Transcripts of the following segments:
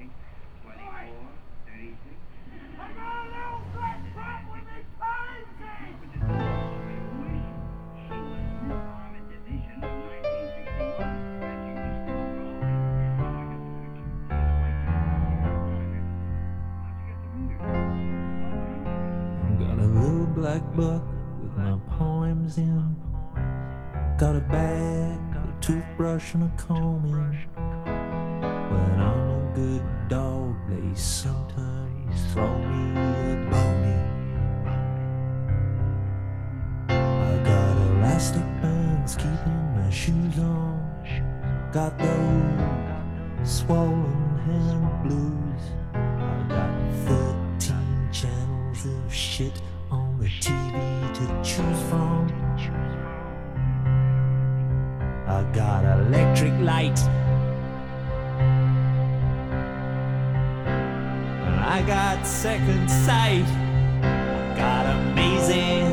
Got a little black book with my poems in. Got a bag, a toothbrush and a comb in. When I'm a good dog, they sometimes throw me a bone. I got elastic bands keeping my shoes on. Got those swollen hand blues. I got 13 channels of shit on the TV to choose from. I got electric light, and I got second sight. I got amazing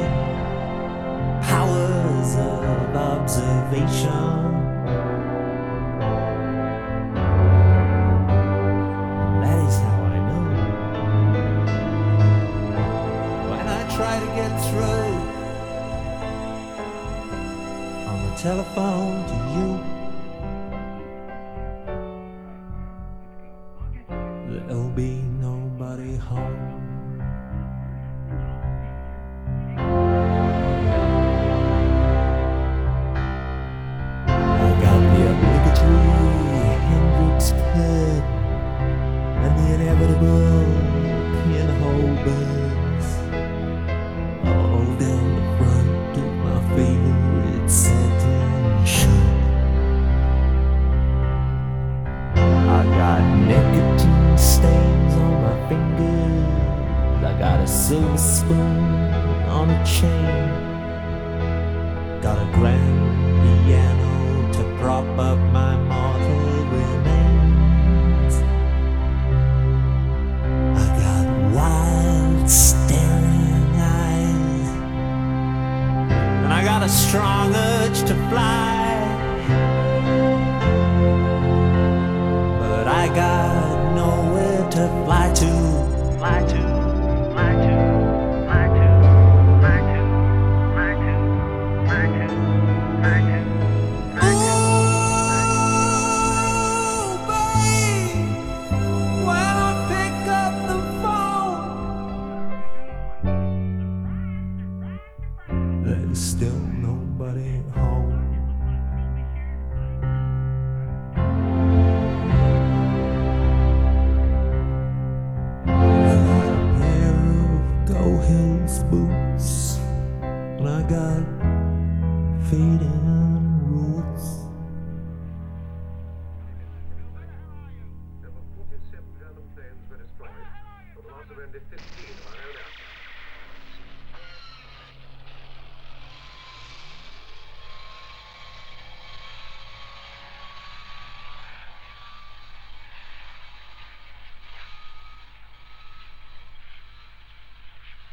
powers of observation. That is how I know when I try to get through on the telephone to you. There'll be nobody home. I got the obligatory Hendrix pen and the inevitable pinhole buds all down the front of my favorite satin shirt. I got nicotine stains on my fingers. I got a silver spoon on a chain. Got a grand piano to prop up my mortal remains. I got wild staring eyes, and I got a strong urge to fly. But I got nowhere to fly to. Fly to, fly to, fly to, fly to, fly to, fly to, fly to, fly to. Ooh, babe, when I pick up the phone, there's still nobody home. Hills boots, and I got fading roots. There were 47 German planes were destroyed, for the loss of only 15 of our